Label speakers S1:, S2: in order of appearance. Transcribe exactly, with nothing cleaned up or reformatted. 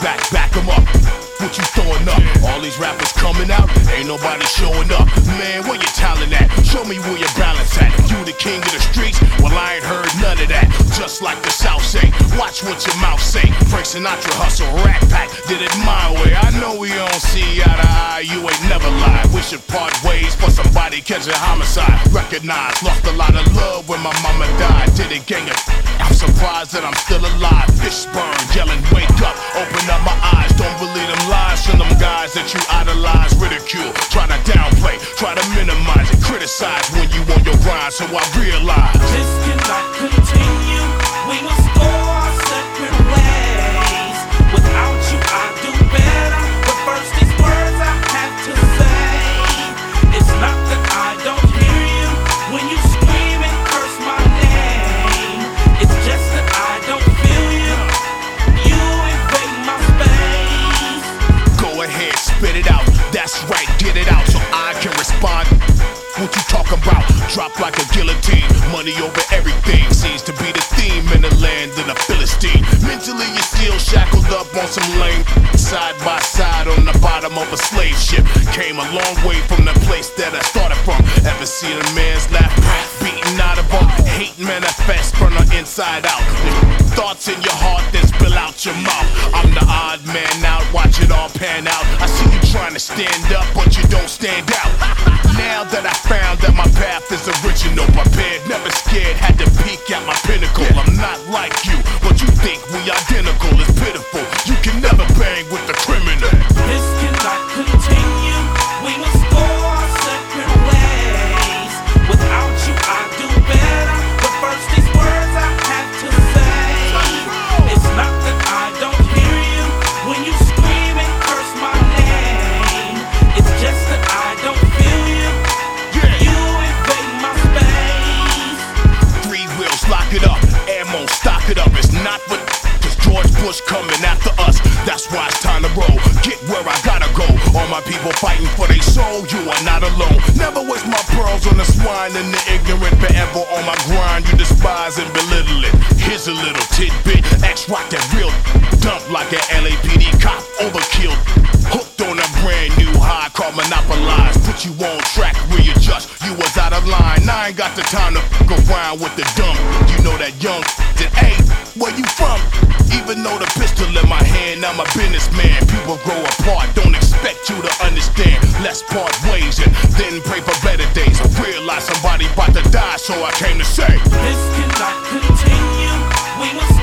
S1: back, back 'em up. What you throwing up? All these rappers coming out, ain't nobody showing up. Man, where your talent at? Show me where your balance at. You the king of the streets? Well, I ain't heard none of that. Just like the South say, watch what your mouth say. Frank Sinatra hustle, Rat Pack, did it my way. I know we don't see eye to eye, you ain't never lied. We should part ways for somebody catch a homicide. Recognize, lost a lot of love when my mama died. Did it gang of I'm surprised that I'm still alive. Fish burn, yelling, wake up, open up my eyes. Don't believe them lies from them guys that you idolize, ridicule, try to downplay, try to minimize it, criticize when you on your grind. So I realize
S2: this cannot continue. We must go our separate ways. Without you, I do better. But first, these words I have to say. It's not that I don't hear you when you scream and curse my name. It's just that I don't feel you. You invade my space.
S1: Go ahead, spit it out. That's right, get it out so I can respond. What you talking about? Drop like a guillotine. Money over everything seems to be the theme in the land of the Philistine. Mentally you're still shackled up on some lame. Side by side on the bottom of a slave ship. Came a long way from the place that I started from. Ever seen a man's laugh beaten out of him? Hate manifest from the inside out. Thoughts in your heart then spill out your mouth. I'm the odd man out, watch it all pan out. I see you trying to stand up but you don't stand out. Now that I found that my path is original, prepared, never scared, had to peek at my pinnacle. I'm not like you, but you think we identical. It's pitiful, you can never bang with the criminal.
S2: This cannot continue. We must go our separate ways. Without you, I do better. But first, these words I have to say. It's not that I don't hear you when you scream and curse my name. It's just that I don't feel you. You invade my space.
S1: Three wheels, lock it up, ammo, stock it up. It's not for cause George Bush coming after us. That's why it's time to roll, get where I gotta go. All my people fighting for their soul, you are not alone. Never waste my pearls on the swine and the ignorant. Forever on my grind, you despise and belittle it. Here's a little tidbit, X-Rock that real dump like an L A P D cop, overkill. Hooked on a brand new high called Monopolize. Put you on track, readjust, you was out of line. I ain't got the time to fuck around with the dumb. You know that young that, hey, where you from? Even though the pistol in my hand, I'm a businessman. People grow apart, don't expect you to understand. Let's part ways and then pray for better days. I realized somebody about to die, so I came to say
S2: this cannot continue. We must